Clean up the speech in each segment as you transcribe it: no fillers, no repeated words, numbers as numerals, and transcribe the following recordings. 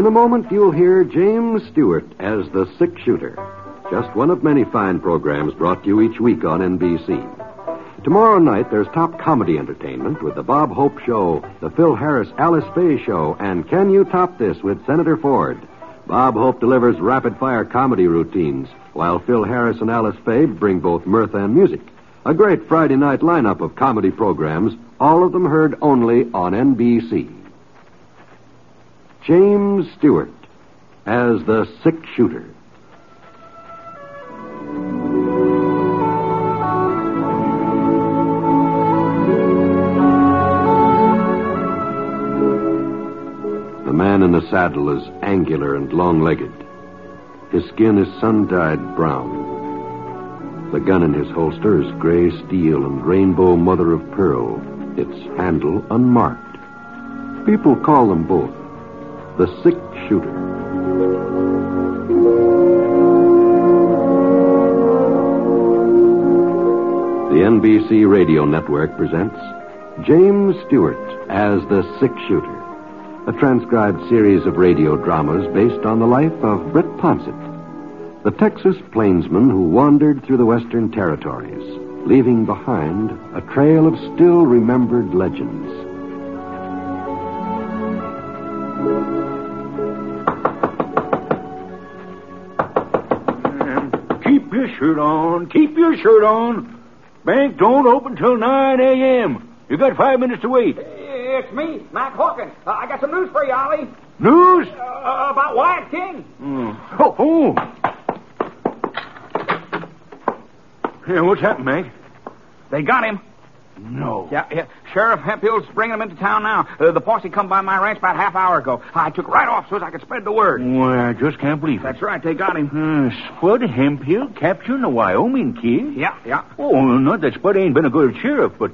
a moment, you'll hear James Stewart as the Sick Shooter. Just one of many fine programs brought to you each week on NBC. Tomorrow night, there's top comedy entertainment with the Bob Hope Show, the Phil Harris Alice Faye Show, and Can You Top This with Senator Ford. Bob Hope delivers rapid-fire comedy routines, while Phil Harris and Alice Faye bring both mirth and music. A great Friday night lineup of comedy programs, all of them heard only on NBC. James Stewart as the Sick Shooter. The man in the saddle is angular and long-legged. His skin is sun-dyed brown. The gun in his holster is gray steel and rainbow mother of pearl, its handle unmarked. People call them both the Sick Shooter. The NBC Radio Network presents James Stewart as the Sick Shooter, a transcribed series of radio dramas based on the life of Britt Ponset, the Texas plainsman who wandered through the Western Territories, leaving behind a trail of still-remembered legends. Keep your shirt on. Keep your shirt on. Bank don't open till 9 a.m. You got 5 minutes to wait. It's me, Mac Hawkins. I got some news for you, Ollie. News? About Wyatt King. Oh. Yeah, what's happened, Mac? They got him. No. Yeah. Sheriff Hemphill's bringing him into town now. The posse come by my ranch about half hour ago. I took right off so as I could spread the word. Well, I just can't believe it. That's right, they got him. Spud Hemphill capturing a Wyoming kid? Yeah. Oh, not that Spud ain't been a good sheriff, but,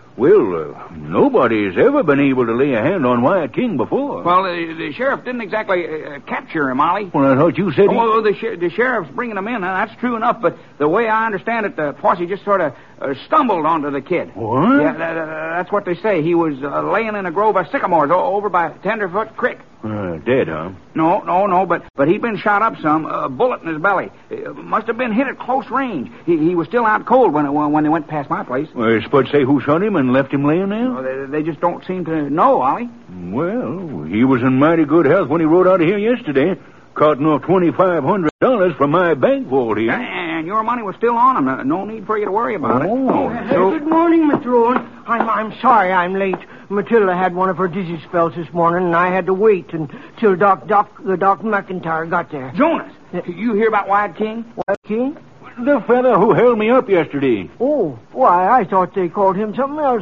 nobody's ever been able to lay a hand on Wyatt King before. Well, the sheriff didn't exactly capture him, Ollie. Well, I thought you said the sheriff's bringing him in. That's true enough, but the way I understand it, the posse just sort of stumbled onto the kid. What? Yeah, that's what they say. He was laying in a grove of sycamores over by Tenderfoot Creek. Dead, huh? No, but he'd been shot up some. A bullet in his belly. Must have been hit at close range. He was still out cold when they went past my place. Spud say who shot him and left him laying there? No, they just don't seem to know, Ollie. Well, he was in mighty good health when he rode out of here yesterday, carting off $2,500 from my bank vault here. And your money was still on him. No need for you to worry about it. Good morning, Mr. Owen. I'm sorry I'm late. Matilda had one of her dizzy spells this morning, and I had to wait until Doc McIntyre got there. Jonas, you hear about Wyatt King? Wyatt King? The fella who held me up yesterday. Oh, why, I thought they called him something else,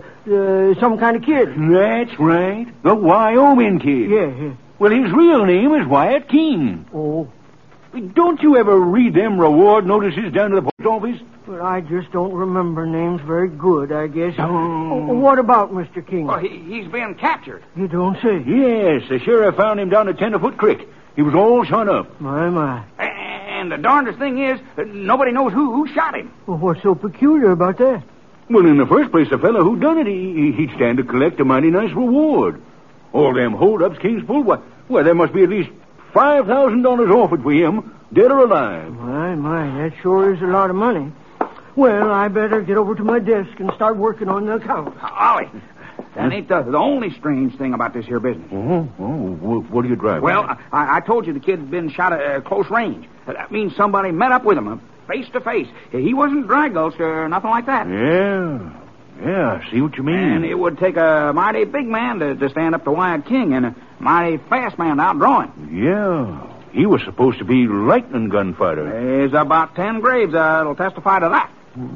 some kind of kid. That's right. The Wyoming kid. Yeah. Well, his real name is Wyatt King. Oh. Don't you ever read them reward notices down to the post office? Well, I just don't remember names very good, I guess. Oh. What about Mr. King? Well, he's been captured. You don't say? Yes, the sheriff found him down at Tenderfoot Creek. He was all shot up. My. And the darndest thing is, nobody knows who shot him. Well, what's so peculiar about that? Well, in the first place, the fellow who done it, he'd stand to collect a mighty nice reward. All them hold-ups King's pulled, well, there must be at least $5,000 offered for him, dead or alive. My, that sure is a lot of money. Well, I better get over to my desk and start working on the account. Ollie, that ain't the only strange thing about this here business. What are you driving? Well, I told you the kid's been shot at close range. That means somebody met up with him, face to face. He wasn't drag gulched or nothing like that. Yeah, I see what you mean. And it would take a mighty big man to stand up to Wyatt King and a mighty fast man to outdraw him. Yeah, he was supposed to be lightning gunfighter. There's about 10 graves that'll testify to that.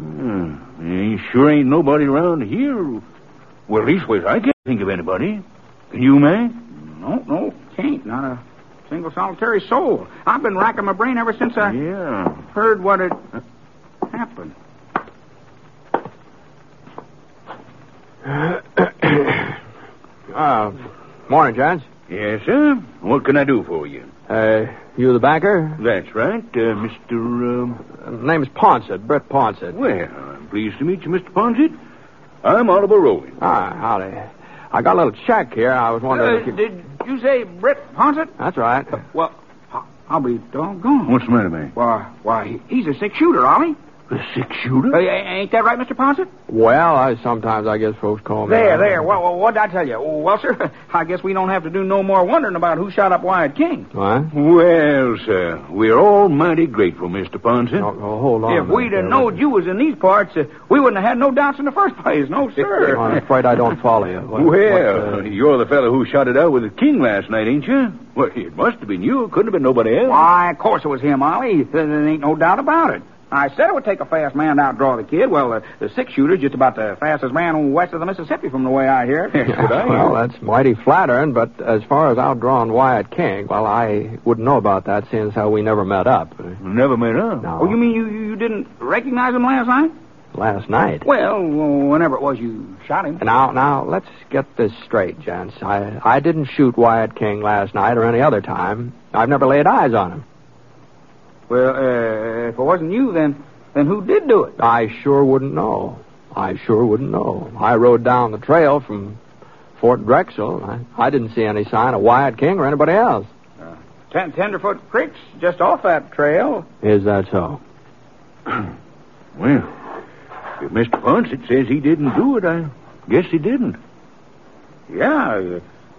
Sure ain't nobody around here. Well, leastways, I can't think of anybody. Can you, man? No, can't. Not a single solitary soul. I've been racking my brain ever since I heard what had happened. Morning, Judge. Yes, sir. What can I do for you? You the banker? That's right, Mr. Name's Ponset, Britt Ponset. Well, I'm pleased to meet you, Mr. Ponset. I'm Oliver Rowing. Howdy. I got a little check here. I was wondering if you... you say Britt Ponsett? That's right. Well, I'll be doggone. What's the matter, man? Why, he's a six-shooter, Ollie. A six-shooter? Ain't that right, Mr. Ponsett? Well, sometimes I guess folks call me. There. Well, what'd I tell you? Well, sir, I guess we don't have to do no more wondering about who shot up Wyatt King. What? Well, sir, we're all mighty grateful, Mr. Ponsett. Oh, hold on. If we'd have knowed you was in these parts, we wouldn't have had no doubts in the first place. No, sir. I'm afraid I don't follow you. You're the fellow who shot it out with the King last night, ain't you? Well, it must have been you. It couldn't have been nobody else. Why, of course it was him, Ollie. There ain't no doubt about it. I said it would take a fast man to outdraw the kid. Well, the six-shooter's just about the fastest man west of the Mississippi from the way I hear it. Well, that's mighty flattering, but as far as outdrawing Wyatt King, well, I wouldn't know about that seeing as how we never met up. Never met up? No. Oh, you mean you didn't recognize him last night? Last night? Well, whenever it was you shot him. Now, let's get this straight, gents. I didn't shoot Wyatt King last night or any other time. I've never laid eyes on him. Well, if it wasn't you, then who did do it? I sure wouldn't know. I rode down the trail from Fort Drexel. I didn't see any sign of Wyatt King or anybody else. Tenderfoot Creek's just off that trail. Is that so? Well, if Mr. Ponsett says he didn't do it, I guess he didn't. Yeah.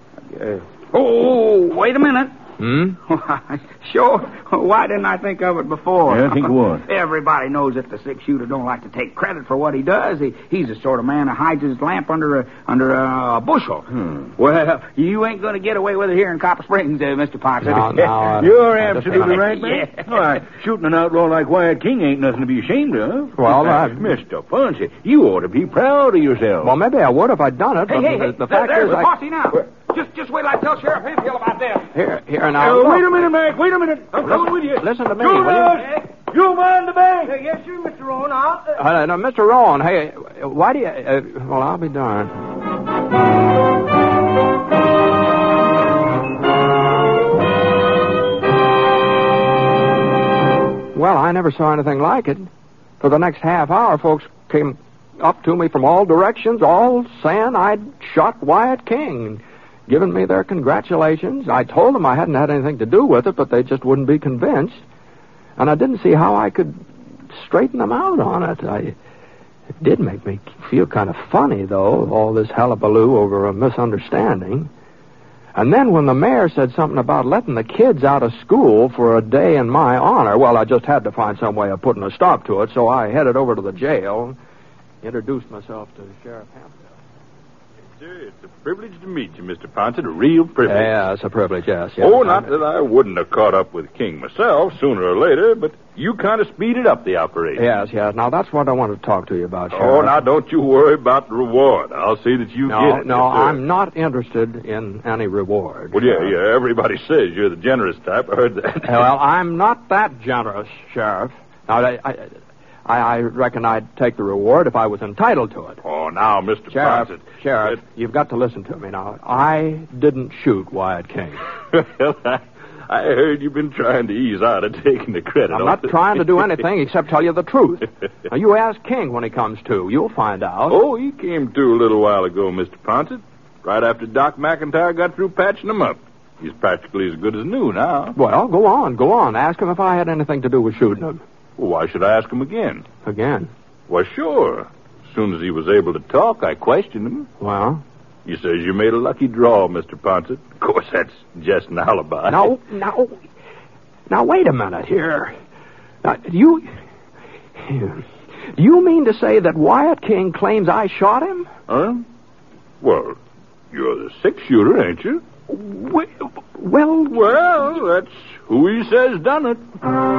Wait a minute. Sure. Why didn't I think of it before? Yeah, think of what? Everybody knows that the six-shooter don't like to take credit for what he does. He's the sort of man that hides his lamp under a bushel. Well, you ain't going to get away with it here in Copper Springs, Mr. Ponsett. No, you're absolutely right, man. Yeah. Why, shooting an outlaw like Wyatt King ain't nothing to be ashamed of. Well, Mr. Ponsett, you ought to be proud of yourself. Well, maybe I would if I'd done it, but Hey, the fact there's is the posse now. Just wait till I tell Sheriff Hemphill about this. Here now. Wait a minute, Mac. Wait a minute. I'm coming with you. Listen to me, You will you? You mind the bank. Yes, sir, Mr. Rowan. No, Mr. Rowan, hey, why do you... well, I'll be darned. Well, I never saw anything like it. For the next half hour, folks came up to me from all directions, all saying I'd shot Wyatt King, giving me their congratulations. I told them I hadn't had anything to do with it, but they just wouldn't be convinced. And I didn't see how I could straighten them out on it. It did make me feel kind of funny, though, all this hullabaloo over a misunderstanding. And then when the mayor said something about letting the kids out of school for a day in my honor, well, I just had to find some way of putting a stop to it, so I headed over to the jail, introduced myself to Sheriff Hemphill. Sir, it's a privilege to meet you, Mr. Ponsett. A real privilege. Yeah, it's a privilege, yes. Not that I wouldn't have caught up with King myself sooner or later, but you kind of speeded up the operation. Yes. Now, that's what I wanted to talk to you about, Sheriff. Now, don't you worry about the reward. I'll see that you get it. No, yes, sir. I'm not interested in any reward. Well, yeah, everybody says you're the generous type. I heard that. Well, I'm not that generous, Sheriff. Now, I reckon I'd take the reward if I was entitled to it. Oh, now, Mr. Ponsett. Sheriff, you've got to listen to me now. I didn't shoot Wyatt King. I heard you've been trying to ease out of taking the credit. I'm not trying to do anything except tell you the truth. Now, you ask King when he comes to. You'll find out. Oh, he came to a little while ago, Mr. Ponsett. Right after Doc McIntyre got through patching him up. He's practically as good as new now. Well, go on. Ask him if I had anything to do with shooting him. Well, why should I ask him again? Again? Well, sure. As soon as he was able to talk, I questioned him. Well? He says you made a lucky draw, Mr. Ponsett. Of course, that's just an alibi. Now, wait a minute here. Now, do you mean to say that Wyatt King claims I shot him? Huh? Well, you're the six-shooter, ain't you? Well, that's who he says done it.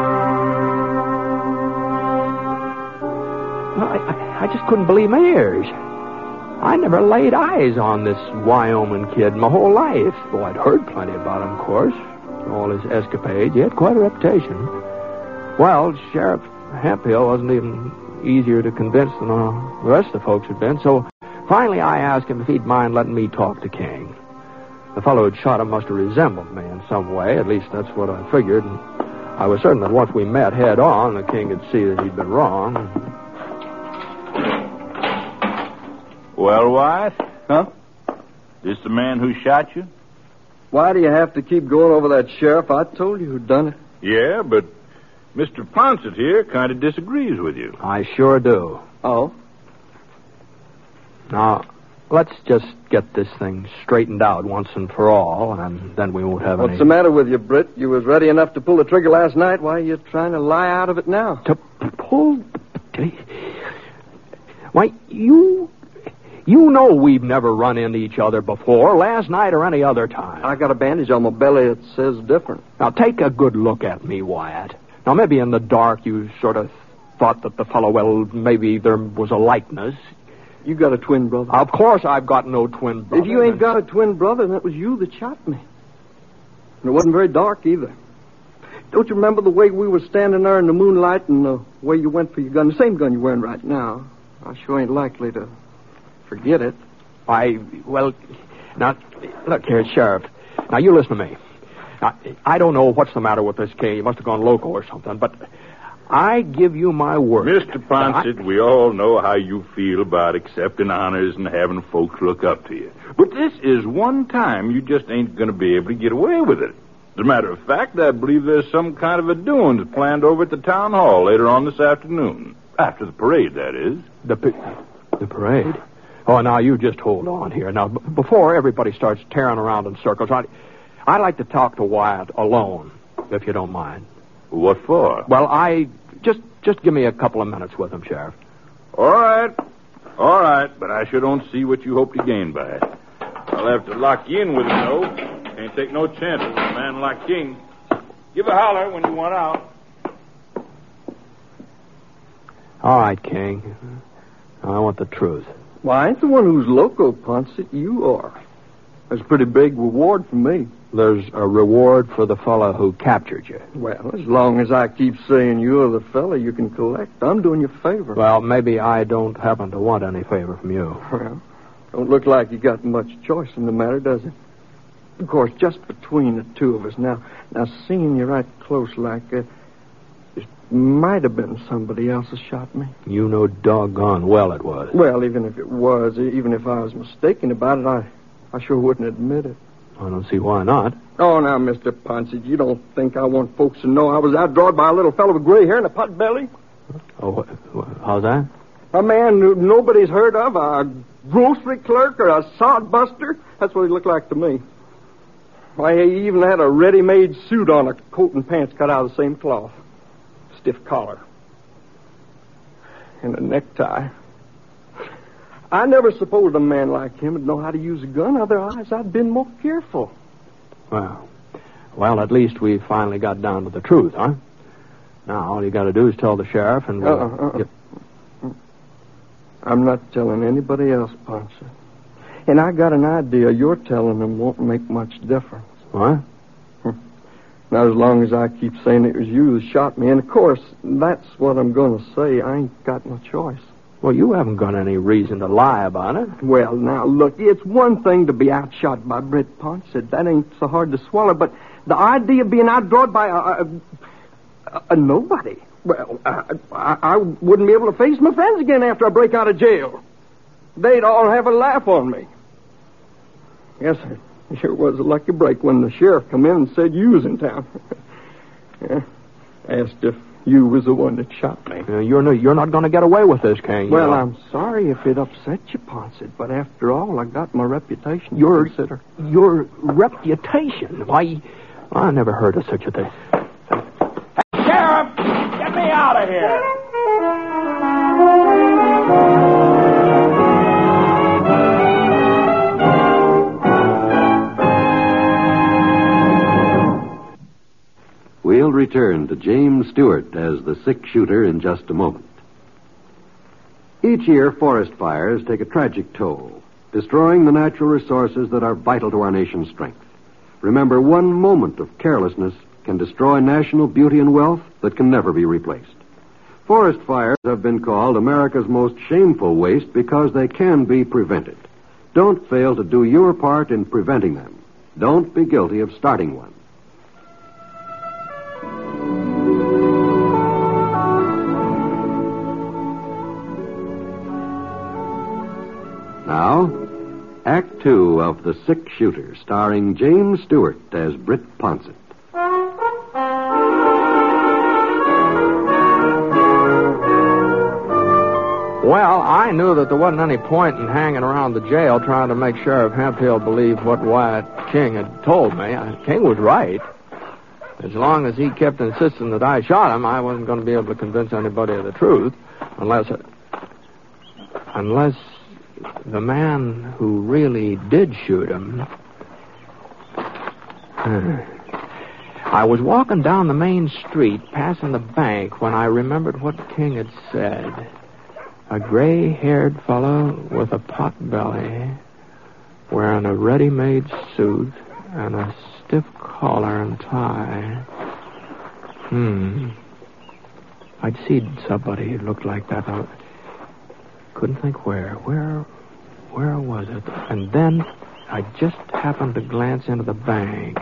I just couldn't believe my ears. I never laid eyes on this Wyoming kid my whole life. Oh, I'd heard plenty about him, of course. All his escapades. He had quite a reputation. Well, Sheriff Hemphill wasn't even easier to convince than the rest of the folks had been, so finally I asked him if he'd mind letting me talk to King. The fellow who'd shot him must have resembled me in some way. At least that's what I figured. And I was certain that once we met head on, the King would see that he'd been wrong. Well, Wyatt? Huh? This the man who shot you? Why do you have to keep going over that, Sheriff? I told you who done it. Yeah, but Mr. Ponset here kind of disagrees with you. I sure do. Oh? Now, let's just get this thing straightened out once and for all, and then we won't have any... What's the matter with you, Britt? You was ready enough to pull the trigger last night. Why are you trying to lie out of it now? To pull... Why, you know we've never run into each other before, last night or any other time. I got a bandage on my belly that says different. Now, take a good look at me, Wyatt. Now, maybe in the dark you sort of thought that the fellow, well, maybe there was a likeness. You got a twin brother. Of course I've got no twin brother. If you ain't got a twin brother, then it was you that shot me. And it wasn't very dark either. Don't you remember the way we were standing there in the moonlight and the way you went for your gun? The same gun you're wearing right now. I sure ain't likely to forget it. Well, now, look here, Sheriff. Now, you listen to me. Now, I don't know what's the matter with this kid. He must have gone loco or something, but I give you my word. Mr. Ponset, we all know how you feel about accepting honors and having folks look up to you. But this is one time you just ain't going to be able to get away with it. As a matter of fact, I believe there's some kind of a doings planned over at the town hall later on this afternoon. After the parade, that is. The parade? Oh, now, you just hold on here. Now, before everybody starts tearing around in circles, I'd like to talk to Wyatt alone, if you don't mind. What for? Well, just give me a couple of minutes with him, Sheriff. All right, but I sure don't see what you hope to gain by it. I'll have to lock you in with him, though. Can't take no chances with a man like King. Give a holler when you want out. All right, King. I want the truth. Well, I ain't the one who's loco, Ponset. You are. That's a pretty big reward for me. There's a reward for the fellow who captured you. Well, as long as I keep saying you're the fella you can collect, I'm doing you a favor. Well, maybe I don't happen to want any favor from you. Well, don't look like you got much choice in the matter, does it? Of course, just between the two of us. Now seeing you right close like it might have been somebody else who shot me. You know doggone well it was. Well, even if it was, even if I was mistaken about it, I sure wouldn't admit it. I don't see why not. Oh, now, Mr. Ponset, you don't think I want folks to know I was outdrawed by a little fellow with gray hair and a pot belly? Oh, how's that? A man who nobody's heard of, a grocery clerk or a sod buster. That's what he looked like to me. Why, he even had a ready-made suit on, a coat and pants cut out of the same cloth. Stiff collar. And a necktie. I never supposed a man like him would know how to use a gun. Otherwise, I'd been more careful. Well, at least we finally got down to the truth, huh? Now, all you got to do is tell the sheriff and we'll... I'm not telling anybody else, Ponset. And I got an idea your telling them won't make much difference. What? Not as long as I keep saying it was you that shot me. And, of course, that's what I'm going to say. I ain't got no choice. Well, you haven't got any reason to lie about it. Well, now, look, it's one thing to be outshot by Britt Ponset. That ain't so hard to swallow. But the idea of being outdrawed by a nobody, well, I wouldn't be able to face my friends again after I break out of jail. They'd all have a laugh on me. Yes, sir. It sure was a lucky break when the sheriff come in and said you was in town. Yeah. Asked if you was the one that shot me. You're not going to get away with this, King. Well, I'm sorry if it upset you, Ponset, but after all, I got my reputation to consider. Your reputation? Why, I never heard of such a thing. Sheriff, get me out of here. We'll return to James Stewart as the 6-shooter in just a moment. Each year, forest fires take a tragic toll, destroying the natural resources that are vital to our nation's strength. Remember, one moment of carelessness can destroy national beauty and wealth that can never be replaced. Forest fires have been called America's most shameful waste because they can be prevented. Don't fail to do your part in preventing them. Don't be guilty of starting one. Now, Act 2 of The Six Shooter, starring James Stewart as Britt Ponsett. Well, I knew that there wasn't any point in hanging around the jail trying to make Sheriff Hemphill believe what Wyatt King had told me. King was right. As long as he kept insisting that I shot him, I wasn't going to be able to convince anybody of the truth, unless the man who really did shoot him. I was walking down the main street, passing the bank, when I remembered what King had said. A gray-haired fellow with a pot belly, wearing a ready-made suit and a stiff collar and tie. I'd seen somebody who looked like that. I couldn't think where. Where was it? And then I just happened to glance into the bank.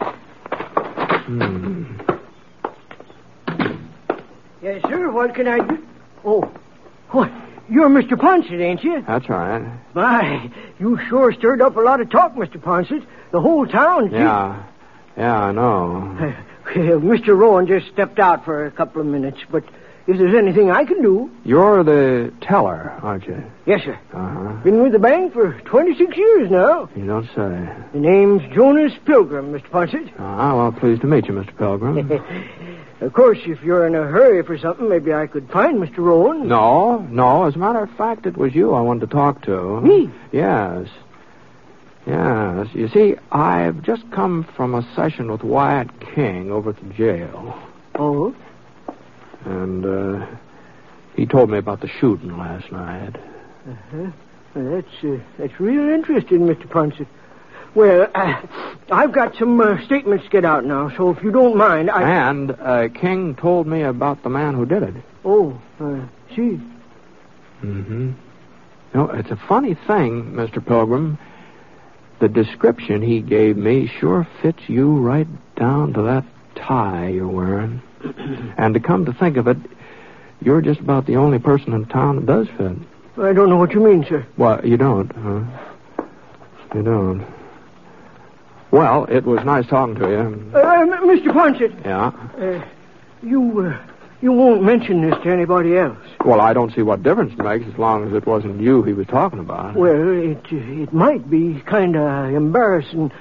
Yes, sir. What can I do? Oh, what? You're Mr. Ponsett, ain't you? That's right. My, you sure stirred up a lot of talk, Mr. Ponsett. The whole town. Yeah, I know. Mr. Rowan just stepped out for a couple of minutes, but if there's anything I can do... You're the teller, aren't you? Yes, sir. Uh-huh. Been with the bank for 26 years now. You don't say. The name's Jonas Pilgrim, Mr. Ponsett. Well, pleased to meet you, Mr. Pilgrim. Of course, if you're in a hurry for something, maybe I could find Mr. Rowan. No. As a matter of fact, it was you I wanted to talk to. Me? Yes. You see, I've just come from a session with Wyatt King over at the jail. Oh? And, he told me about the shooting last night. Uh-huh. Well, that's real interesting, Mr. Ponsett. Well, I've got some statements to get out now, so if you don't mind, And King told me about the man who did it. Oh, see. Mm-hmm. It's a funny thing, Mr. Pilgrim. The description he gave me sure fits you right down to that tie you're wearing. And to come to think of it, you're just about the only person in town that does fit. I don't know what you mean, sir. Well, you don't, huh? You don't. Well, it was nice talking to you. Mr. Ponsett. Yeah? You won't mention this to anybody else. Well, I don't see what difference it makes as long as it wasn't you he was talking about. Well, it might be kind of embarrassing.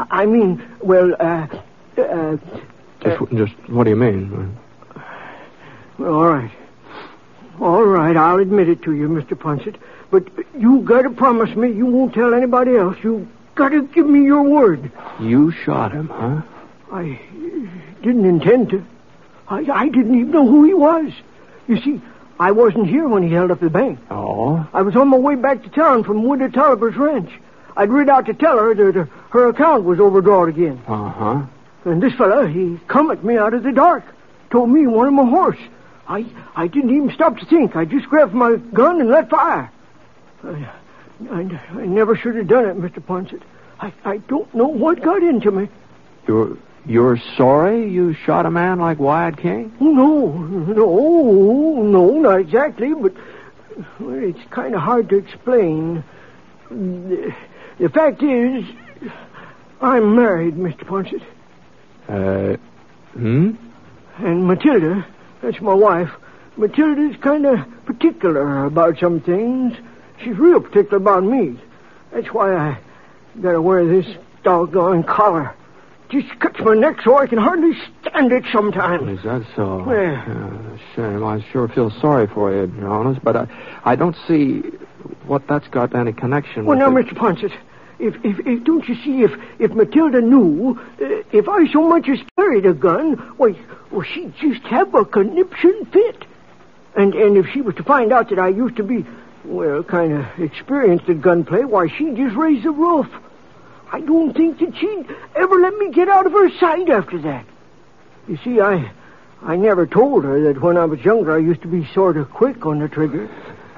Just what do you mean? Well, all right, I'll admit it to you, Mr. Ponsett. But you got to promise me you won't tell anybody else. You got to give me your word. You shot him, huh? I didn't intend to. I didn't even know who he was. You see, I wasn't here when he held up the bank. Oh? I was on my way back to town from Woodard Tolliver's ranch. I'd rid out to tell her that her account was overdrawn again. Uh-huh. And this fella, he come at me out of the dark. Told me he wanted my horse. I didn't even stop to think. I just grabbed my gun and let fire. I never should have done it, Mr. Ponsett. I don't know what got into me. You're sorry you shot a man like Wyatt King? No, not exactly, but it's kind of hard to explain. The fact is, I'm married, Mr. Ponsett. And Matilda, that's my wife, Matilda's kind of particular about some things. She's real particular about me. That's why I gotta wear this doggone collar. Just cuts my neck so I can hardly stand it sometimes. Is that so? Yeah. Shame. I sure feel sorry for you, honest, but I don't see what that's got any connection with... Well, now, Mr. Ponsett, if don't you see, if Matilda knew, if I so much as carried a gun, well, she'd just have a conniption fit. And if she was to find out that I used to be, kind of experienced at gunplay, why, she'd just raise the roof. I don't think that she'd ever let me get out of her sight after that. You see, I never told her that when I was younger I used to be sort of quick on the trigger.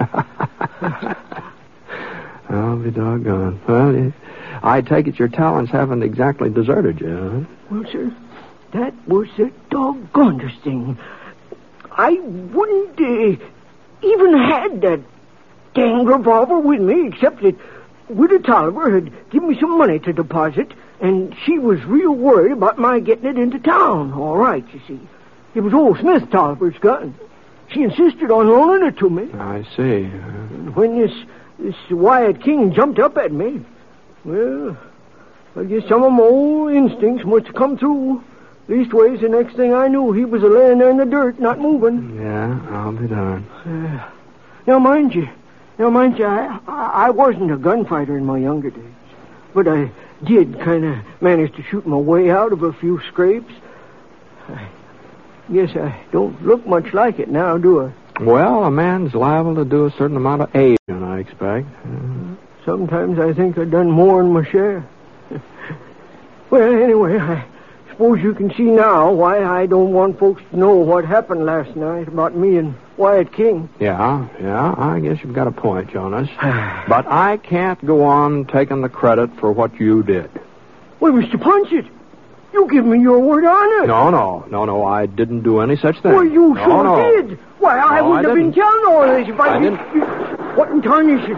I'll be doggone. Well, I take it your talents haven't exactly deserted you, huh? Well, sir, that was the doggonest thing. I wouldn't even had that dang revolver with me, except that Widow Tolliver had given me some money to deposit, and she was real worried about my getting it into town. All right, you see. It was old Smith Tolliver's gun. She insisted on loaning it to me. I see. When this Wyatt King jumped up at me, well, I guess some of my old instincts must have come through. Leastways, the next thing I knew, he was laying there in the dirt, not moving. Yeah, I'll be darned. Now, mind you, I wasn't a gunfighter in my younger days. But I did kind of manage to shoot my way out of a few scrapes. I guess I don't look much like it now, do I? Well, a man's liable to do a certain amount of aging, I expect. Sometimes I think I've done more than my share. Well, anyway, I suppose you can see now why I don't want folks to know what happened last night about me and Wyatt King. Yeah, I guess you've got a point, Jonas. But I can't go on taking the credit for what you did. Well, Mr. Punchett, you give me your word on it. No, I didn't do any such thing. Well, you sure did. Why, I wouldn't have been telling all this if I didn't. What in tarnation?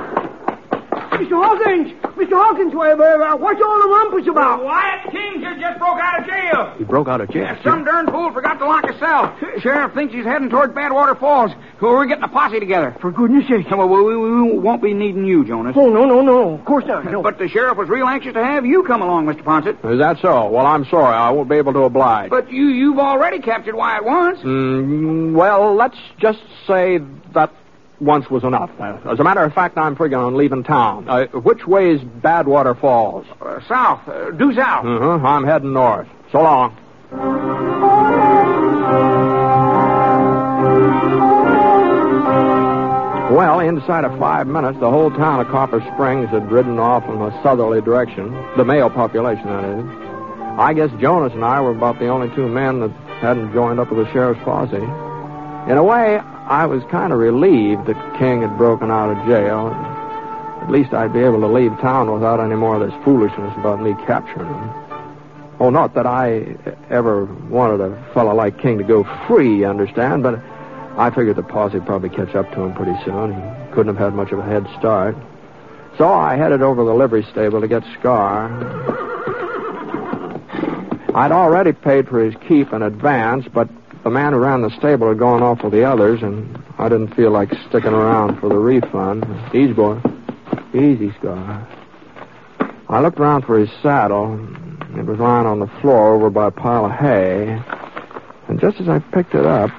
Mr. Hawkins, what's all the rumpus about? Wyatt King just broke out of jail. He broke out of jail? Yeah, some darn fool forgot to lock his cell. Sheriff thinks he's heading toward Badwater Falls. We're getting a posse together. For goodness sake. Well, we won't be needing you, Jonas. Oh, no. Of course not. No. But the sheriff was real anxious to have you come along, Mr. Ponset. Is that so? Well, I'm sorry. I won't be able to oblige. But you've already captured Wyatt once. Well, let's just say that once was enough. As a matter of fact, I'm figuring on leaving town. Which way is Badwater Falls? South. Due south. I'm heading north. So long. Well, inside of 5 minutes, the whole town of Copper Springs had ridden off in a southerly direction. The male population, that is. I guess Jonas and I were about the only two men that hadn't joined up with the sheriff's posse. In a way, I was kind of relieved that King had broken out of jail. At least I'd be able to leave town without any more of this foolishness about me capturing him. Oh, not that I ever wanted a fellow like King to go free, you understand, but I figured the posse would probably catch up to him pretty soon. He couldn't have had much of a head start. So I headed over to the livery stable to get Scar. I'd already paid for his keep in advance, but the man who ran the stable had gone off with the others, and I didn't feel like sticking around for the refund. Easy, boy. Easy, Scar. I looked around for his saddle. It was lying on the floor over by a pile of hay. And just as I picked it up,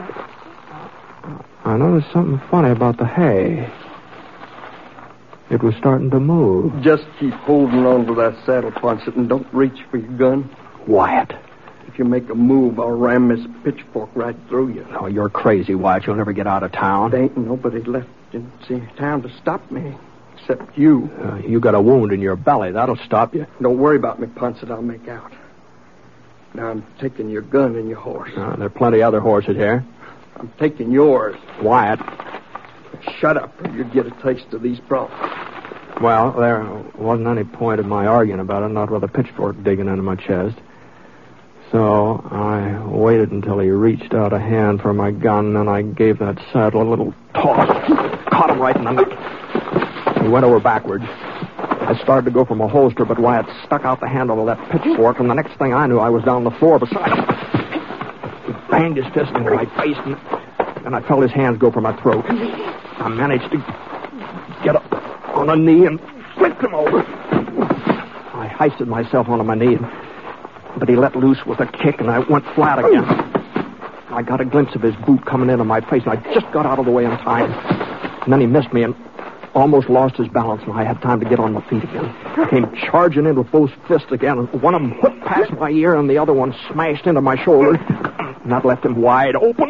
I noticed something funny about the hay. It was starting to move. Just keep holding on to that saddle, Ponset, and don't reach for your gun. Wyatt. If you make a move, I'll ram this pitchfork right through you. Oh, you're crazy, Wyatt. You'll never get out of town. There ain't nobody left in town to stop me, except you. You got a wound in your belly. That'll stop you. Don't worry about me, Ponset. I'll make out. Now I'm taking your gun and your horse. There are plenty other horses here. I'm taking yours. Wyatt. Shut up, or you'll get a taste of these problems. Well, there wasn't any point in my arguing about it, not with a pitchfork digging into my chest. So I waited until he reached out a hand for my gun, and I gave that saddle a little toss. Caught him right in the neck. He went over backwards. I started to go for my holster, but Wyatt stuck out the handle of that pitchfork, and the next thing I knew, I was down on the floor beside him. He banged his fist into my face, and I felt his hands go for my throat. I managed to get up on a knee and flipped him over. I hoisted myself onto my knee, but he let loose with a kick, and I went flat again. I got a glimpse of his boot coming into my face, and I just got out of the way in time. And then he missed me and almost lost his balance, and I had time to get on my feet again. Came charging in with both fists again, and one of them whipped past my ear, and the other one smashed into my shoulder. And that left him wide open.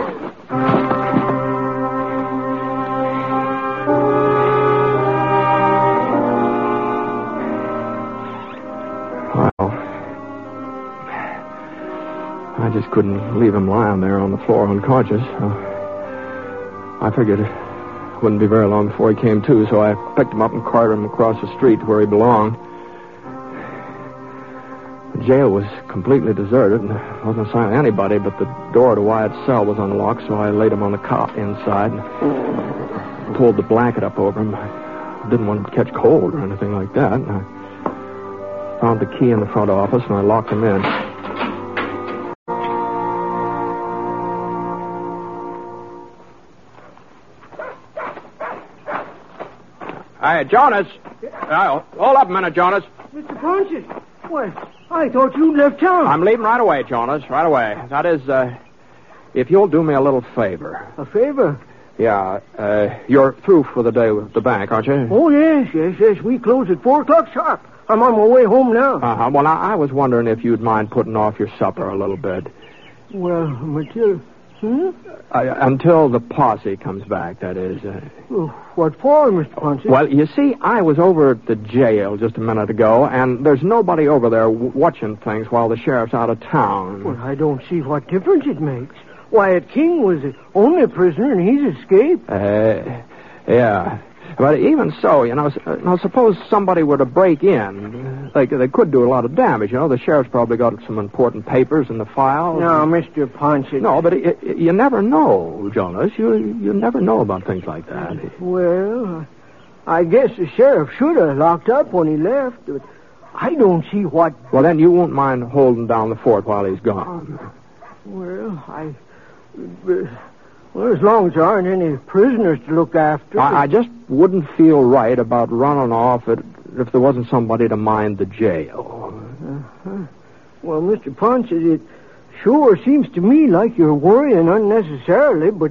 I just couldn't leave him lying there on the floor unconscious. I figured it wouldn't be very long before he came to, so I picked him up and carted him across the street to where he belonged. The jail was completely deserted, and there wasn't a sign of anybody, but the door to Wyatt's cell was unlocked, so I laid him on the cot inside and pulled the blanket up over him. didn't want him to catch cold or anything like that. And I found the key in the front office, and I locked him in. Hey, Jonas. Hold up a minute, Jonas. Mr. Ponce, what? I thought you'd left town. I'm leaving right away, Jonas, right away. That is, if you'll do me a little favor. A favor? Yeah, you're through for the day with the bank, aren't you? Oh, yes. We close at 4 o'clock sharp. I'm on my way home now. Well, I was wondering if you'd mind putting off your supper a little bit. Well, Matilda... Until the posse comes back, that is. What for, Mr. Ponce? Well, you see, I was over at the jail just a minute ago, and there's nobody over there watching things while the sheriff's out of town. Well, I don't see what difference it makes. Wyatt King was the only prisoner, and he's escaped. Yeah. But even so, now suppose somebody were to break in. They could do a lot of damage, The sheriff's probably got some important papers in the file. No, Mr. Ponce. No, but you never know, Jonas. You never know about things like that. Well, I guess the sheriff should have locked up when he left, but I don't see what... Well, then you won't mind holding down the fort while he's gone. Well, as long as there aren't any prisoners to look after... I just wouldn't feel right about running off if there wasn't somebody to mind the jail. Well, Mr. Ponce, it sure seems to me like you're worrying unnecessarily, but...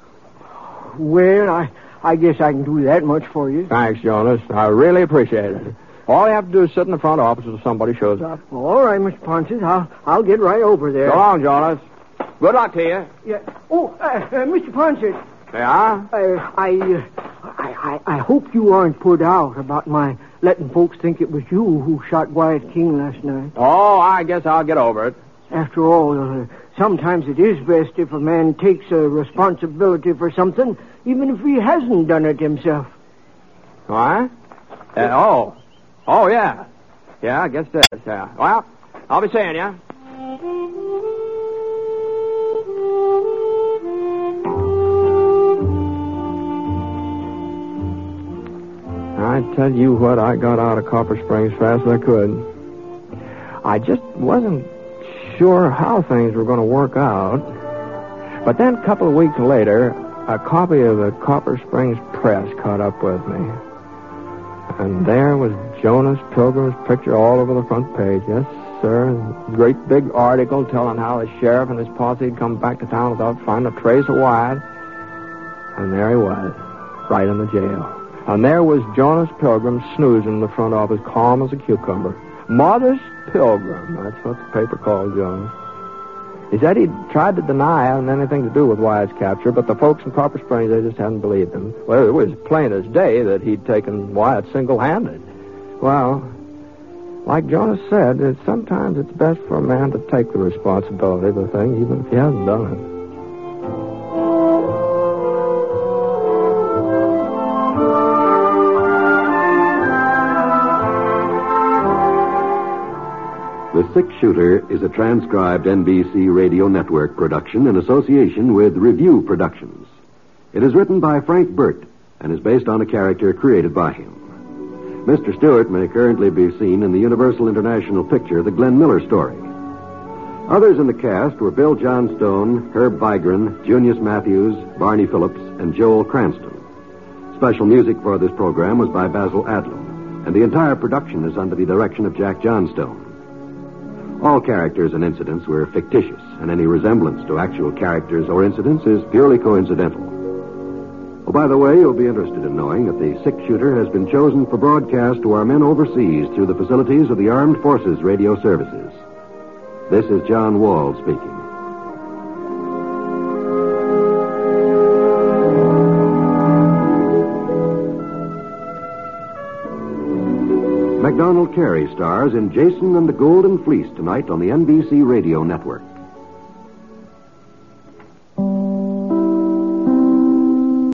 Well, I guess I can do that much for you. Thanks, Jonas. I really appreciate it. All you have to do is sit in the front office until somebody shows up. All right, Mr. Ponce. I'll get right over there. So long, Jonas. Good luck to you. Yeah. Oh, Mr. Ponce. Yeah? I hope you aren't put out about my letting folks think it was you who shot Wyatt King last night. Oh, I guess I'll get over it. After all, sometimes it is best if a man takes a responsibility for something, even if he hasn't done it himself. What? Oh, yeah. Yeah, I guess it is, yeah. Well, I'll be seeing you. I tell you what, I got out of Copper Springs fast as I could. I just wasn't sure how things were going to work out. But then a couple of weeks later, a copy of the Copper Springs Press caught up with me. And there was Jonas Pilgrim's picture all over the front page. Yes, sir. Great big article telling how the sheriff and his posse had come back to town without finding a trace of Wyatt. And there he was, right in the jail. And there was Jonas Pilgrim snoozing in the front office, calm as a cucumber. Modest Pilgrim, that's what the paper called Jonas. He said he'd tried to deny having anything to do with Wyatt's capture, but the folks in Copper Springs, they just hadn't believed him. Well, it was plain as day that he'd taken Wyatt single-handed. Well, like Jonas said, sometimes it's best for a man to take the responsibility of the thing, even if he hasn't done it. The Six Shooter is a transcribed NBC Radio Network production in association with Review Productions. It is written by Frank Burt and is based on a character created by him. Mr. Stewart may currently be seen in the Universal International picture, The Glenn Miller Story. Others in the cast were Bill Johnstone, Herb Vigran, Junius Matthews, Barney Phillips, and Joel Cranston. Special music for this program was by Basil Adlam, and the entire production is under the direction of Jack Johnstone. All characters and incidents were fictitious, and any resemblance to actual characters or incidents is purely coincidental. Oh, by the way, you'll be interested in knowing that the Six Shooter has been chosen for broadcast to our men overseas through the facilities of the Armed Forces Radio Services. This is John Wall speaking. MacDonald Carey stars in Jason and the Golden Fleece tonight on the NBC Radio Network.